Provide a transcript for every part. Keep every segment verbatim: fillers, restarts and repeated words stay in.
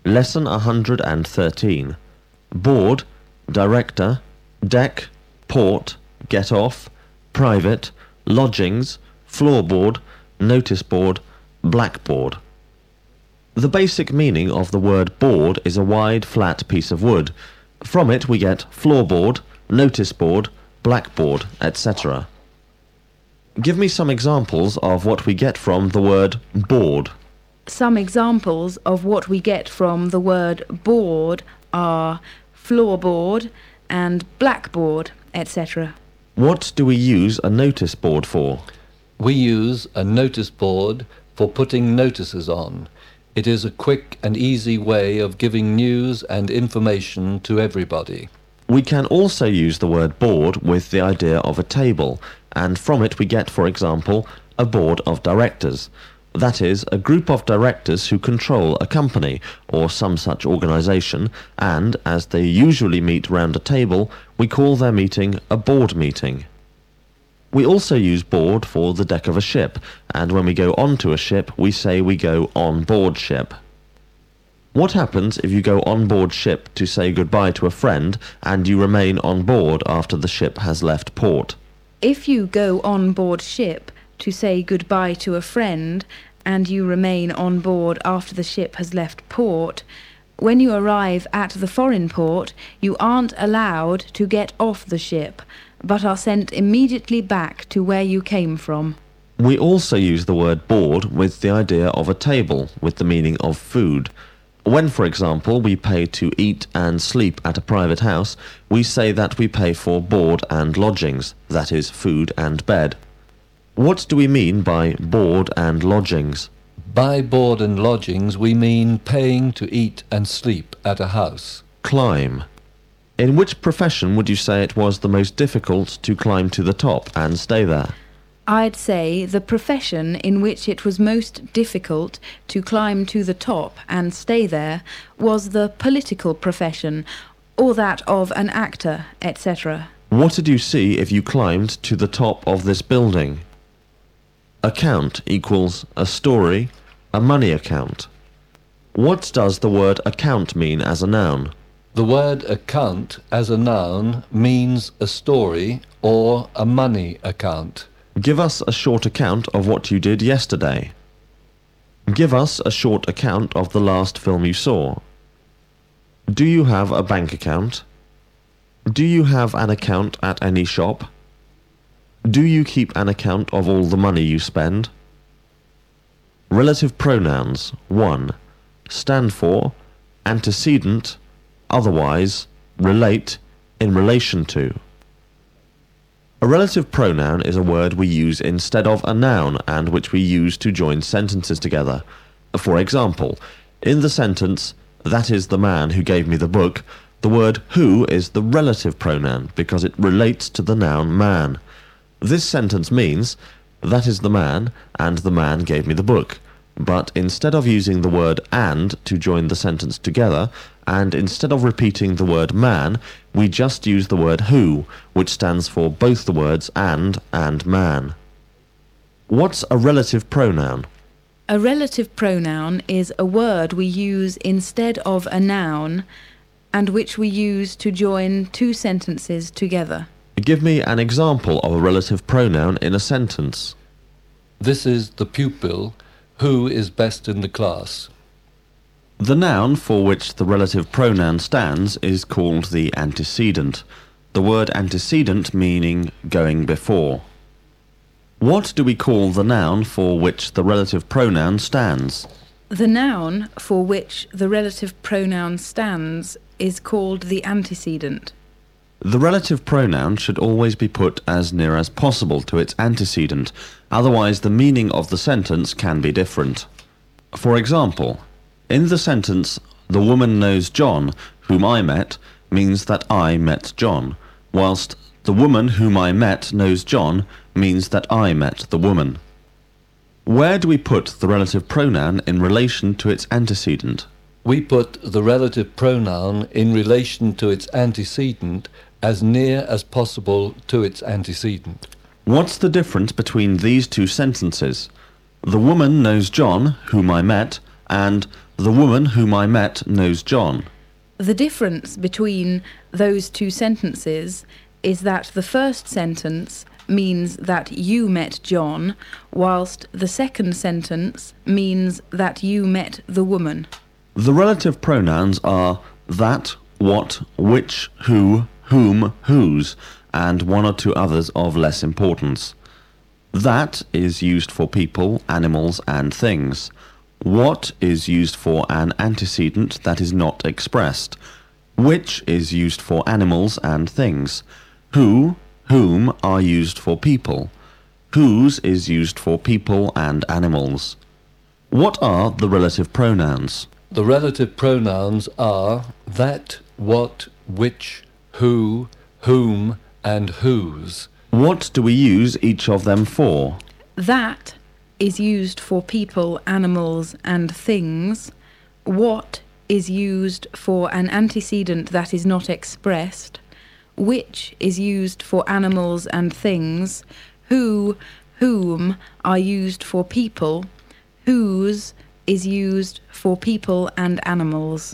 Lesson one hundred thirteen. Board, director, deck, port, get off, private, lodgings, floorboard, notice board, blackboard. The basic meaning of the word board is a wide, flat piece of wood. From it we get floorboard, notice board, blackboard, et cetera. Give me some examples of what we get from the word board. Some examples of what we get from the word board are floorboard and blackboard, et cetera. What do we use a notice board for? We use a notice board for putting notices on. It is a quick and easy way of giving news and information to everybody. We can also use the word board with the idea of a table, and from it we get, for example, a board of directors. That is, a group of directors who control a company or some such organisation, and, as they usually meet round a table, we call their meeting a board meeting. We also use board for the deck of a ship, and when we go onto a ship, we say we go on board ship. What happens if you go on board ship to say goodbye to a friend and you remain on board after the ship has left port? If you go on board ship to say goodbye to a friend and you remain on board after the ship has left port, when you arrive at the foreign port, you aren't allowed to get off the ship, but are sent immediately back to where you came from. We also use the word board with the idea of a table, with the meaning of food. When, for example, we pay to eat and sleep at a private house, we say that we pay for board and lodgings, that is, food and bed. What do we mean by board and lodgings? By board and lodgings we mean paying to eat and sleep at a house. Climb. In which profession would you say it was the most difficult to climb to the top and stay there? I'd say the profession in which it was most difficult to climb to the top and stay there was the political profession, or that of an actor, et cetera. What did you see if you climbed to the top of this building? Account equals a story, a money account. What does the word account mean as a noun? The word account as a noun means a story or a money account. Give us a short account of what you did yesterday. Give us a short account of the last film you saw. Do you have a bank account? Do you have an account at any shop? Do you keep an account of all the money you spend? Relative pronouns. one. Stand for, antecedent, otherwise, relate, in relation to. A relative pronoun is a word we use instead of a noun and which we use to join sentences together. For example, in the sentence, "That is the man who gave me the book," the word who is the relative pronoun because it relates to the noun man. This sentence means, "That is the man, and the man gave me the book." But instead of using the word and to join the sentence together, and instead of repeating the word man, we just use the word who, which stands for both the words and and man. What's a relative pronoun? A relative pronoun is a word we use instead of a noun and which we use to join two sentences together. Give me an example of a relative pronoun in a sentence. This is the pupil who is best in the class. The noun for which the relative pronoun stands is called the antecedent. The word antecedent meaning going before. What do we call the noun for which the relative pronoun stands? The noun for which the relative pronoun stands is called the antecedent. The relative pronoun should always be put as near as possible to its antecedent, otherwise the meaning of the sentence can be different. For example, in the sentence, "The woman knows John, whom I met," means that I met John, whilst "the woman whom I met knows John" means that I met the woman. Where do we put the relative pronoun in relation to its antecedent? We put the relative pronoun in relation to its antecedent as near as possible to its antecedent. What's the difference between these two sentences? "The woman knows John, whom I met," and the woman whom I met knows John. The difference between those two sentences is that the first sentence means that you met John, whilst the second sentence means that you met the woman. The relative pronouns are that, what, which, who, whom, whose, and one or two others of less importance. That is used for people, animals, and things. What is used for an antecedent that is not expressed. Which is used for animals and things. Who, whom are used for people. Whose is used for people and animals. What are the relative pronouns? The relative pronouns are that, what, which, who, whom, and whose. What do we use each of them for? That is used for people, animals, and things. What is used for an antecedent that is not expressed. Which is used for animals and things. Who, whom are used for people. Whose is used for people and animals.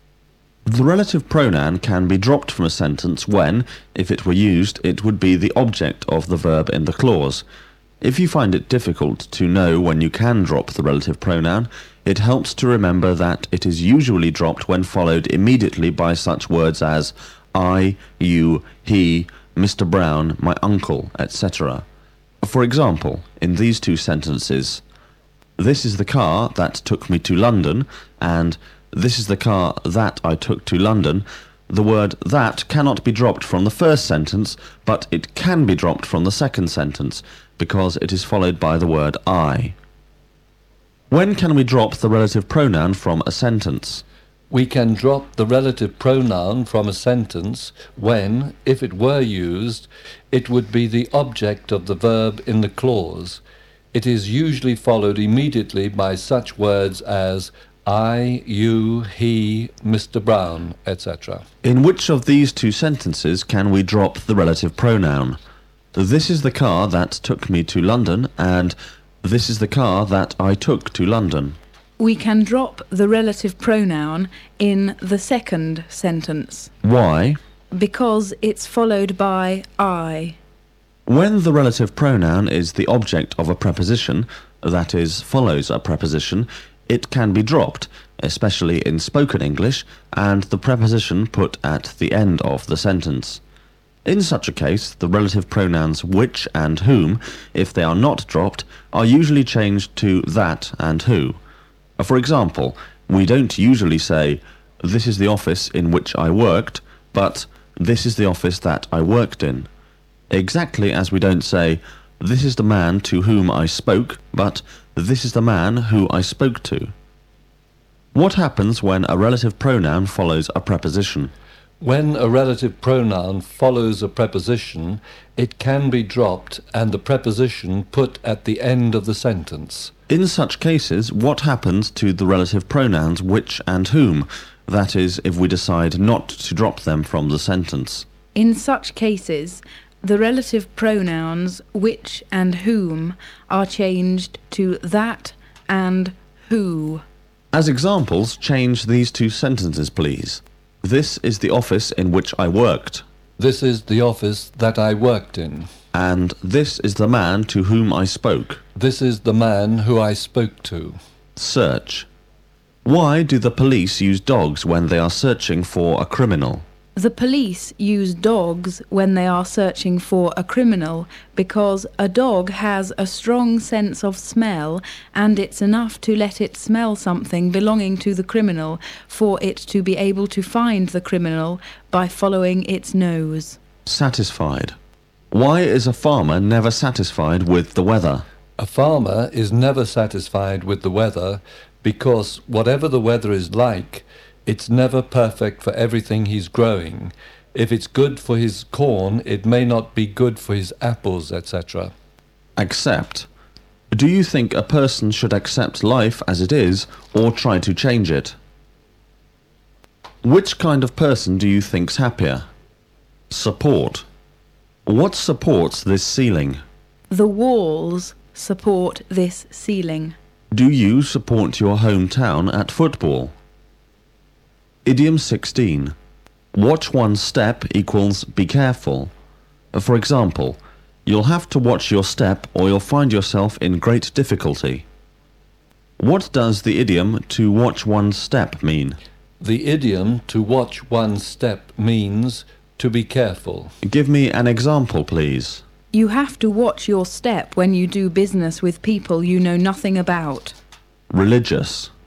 The relative pronoun can be dropped from a sentence when, if it were used, it would be the object of the verb in the clause. If you find it difficult to know when you can drop the relative pronoun, it helps to remember that it is usually dropped when followed immediately by such words as I, you, he, Mister Brown, my uncle, et cetera. For example, in these two sentences, this is the car that took me to London, and this is the car that I took to London. The word that cannot be dropped from the first sentence, but it can be dropped from the second sentence, because it is followed by the word I. When can we drop the relative pronoun from a sentence? We can drop the relative pronoun from a sentence when, if it were used, it would be the object of the verb in the clause. It is usually followed immediately by such words as I, you, he, Mister Brown, et cetera. In which of these two sentences can we drop the relative pronoun? This is the car that took me to London, and this is the car that I took to London. We can drop the relative pronoun in the second sentence. Why? Because it's followed by I. When the relative pronoun is the object of a preposition, that is, follows a preposition, it can be dropped, especially in spoken English, and the preposition put at the end of the sentence. In such a case, the relative pronouns which and whom, if they are not dropped, are usually changed to that and who. For example, we don't usually say, this is the office in which I worked, but this is the office that I worked in. Exactly as we don't say, this is the man to whom I spoke, but this is the man who I spoke to. What happens when a relative pronoun follows a preposition? When a relative pronoun follows a preposition, it can be dropped and the preposition put at the end of the sentence. In such cases, what happens to the relative pronouns which and whom? That is, if we decide not to drop them from the sentence. In such cases, the relative pronouns which and whom are changed to that and who. As examples, change these two sentences, please. This is the office in which I worked. This is the office that I worked in. And this is the man to whom I spoke. This is the man who I spoke to. Search. Why do the police use dogs when they are searching for a criminal? The police use dogs when they are searching for a criminal because a dog has a strong sense of smell and it's enough to let it smell something belonging to the criminal for it to be able to find the criminal by following its nose. Satisfied. Why is a farmer never satisfied with the weather? A farmer is never satisfied with the weather because whatever the weather is like, it's never perfect for everything he's growing. If it's good for his corn, it may not be good for his apples, et cetera. Accept. Do you think a person should accept life as it is or try to change it? Which kind of person do you think's happier? Support. What supports this ceiling? The walls support this ceiling. Do you support your hometown at football? Idiom sixteen. Watch one step equals be careful. For example, you'll have to watch your step or you'll find yourself in great difficulty. What does the idiom to watch one step mean? The idiom to watch one step means to be careful. Give me an example, please. You have to watch your step when you do business with people you know nothing about. Religious.